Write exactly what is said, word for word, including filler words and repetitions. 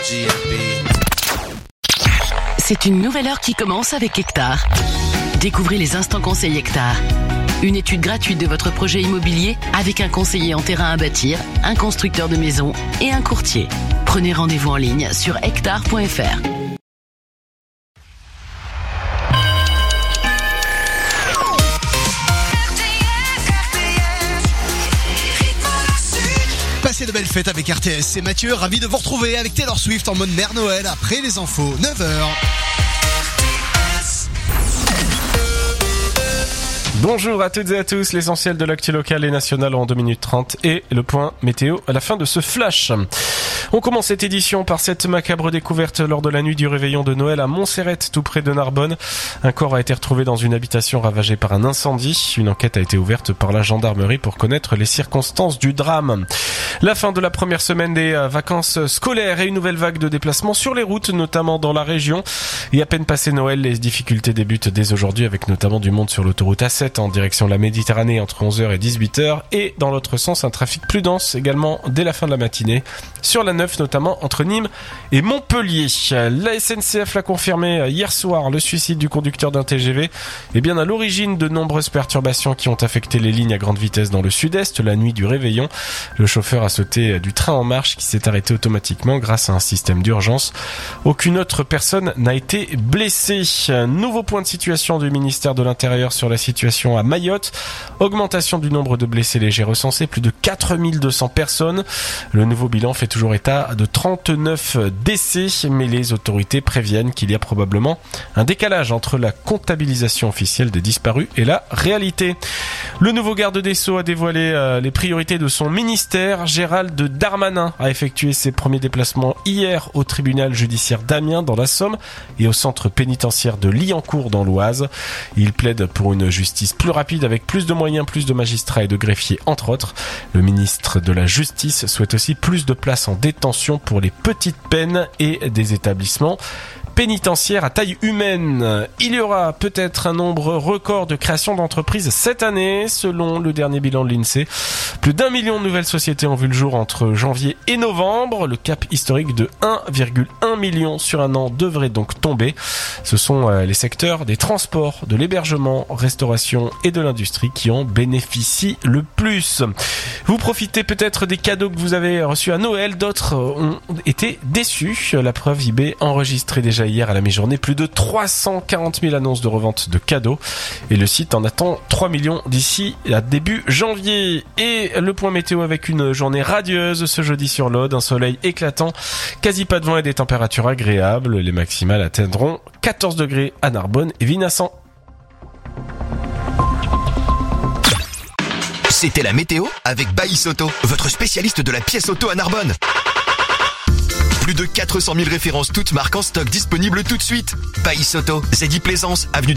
G M B. C'est une nouvelle heure qui commence avec Hectare. Découvrez les instants conseils Hectare. Une étude gratuite de votre projet immobilier avec un conseiller en terrain à bâtir, un constructeur de maisons et un courtier. Prenez rendez-vous en ligne sur hectare point f r. Passez de belles fêtes avec R T S, c'est Mathieu, ravi de vous retrouver avec Taylor Swift en mode Mère Noël après les infos, neuf heures. Bonjour à toutes et à tous, l'essentiel de l'actu locale et nationale en deux minutes trente et le point météo à la fin de ce flash. On commence cette édition par cette macabre découverte lors de la nuit du réveillon de Noël à Montserrate, tout près de Narbonne. Un corps a été retrouvé dans une habitation ravagée par un incendie. Une enquête a été ouverte par la gendarmerie pour connaître les circonstances du drame. La fin de la première semaine des vacances scolaires et une nouvelle vague de déplacements sur les routes, notamment dans la région. Et à peine passé Noël, les difficultés débutent dès aujourd'hui avec notamment du monde sur l'autoroute A sept en direction de la Méditerranée entre onze heures et dix-huit heures et dans l'autre sens un trafic plus dense également dès la fin de la matinée sur la neuf, notamment entre Nîmes et Montpellier. La S N C F l'a confirmé hier soir, le suicide du conducteur d'un T G V est bien à l'origine de nombreuses perturbations qui ont affecté les lignes à grande vitesse dans le sud-est la nuit du réveillon. Le chauffeur a sauté du train en marche qui s'est arrêté automatiquement grâce à un système d'urgence. Aucune autre personne n'a été blessée. Nouveau point de situation du ministère de l'Intérieur sur la situation à Mayotte. Augmentation du nombre de blessés légers recensés, plus de quatre mille deux cents personnes. Le nouveau bilan fait toujours état de trente-neuf décès, mais les autorités préviennent qu'il y a probablement un décalage entre la comptabilisation officielle des disparus et la réalité. Le nouveau garde des Sceaux a dévoilé euh, les priorités de son ministère. Gérald Darmanin a effectué ses premiers déplacements hier au tribunal judiciaire d'Amiens dans la Somme et au centre pénitentiaire de Liancourt dans l'Oise. Il plaide pour une justice plus rapide avec plus de moyens, plus de magistrats et de greffiers entre autres. Le ministre de la Justice souhaite aussi plus de places en détention pour les petites peines et des établissements pénitentiaire à taille humaine. Il y aura peut-être un nombre record de créations d'entreprises cette année, selon le dernier bilan de l'INSEE. Plus d'un million de nouvelles sociétés ont vu le jour entre janvier et novembre. Le cap historique de un virgule un million sur un an devrait donc tomber. Ce sont les secteurs des transports, de l'hébergement, restauration et de l'industrie qui en bénéficient le plus. Vous profitez peut-être des cadeaux que vous avez reçus à Noël. D'autres ont été déçus. La preuve, eBay enregistrait déjà hier à la mi-journée plus de trois cent quarante mille annonces de revente de cadeaux et le site en attend trois millions d'ici à début janvier. Et le point météo avec une journée radieuse ce jeudi sur l'Aude, un soleil éclatant, quasi pas de vent et des températures agréables. Les maximales atteindront quatorze degrés à Narbonne et Vinassan. C'était la météo avec Baïs Auto, votre spécialiste de la pièce auto à Narbonne. Plus de quatre cent mille références toutes marques en stock disponibles tout de suite. Baïs Auto, Zedi Plaisance, avenue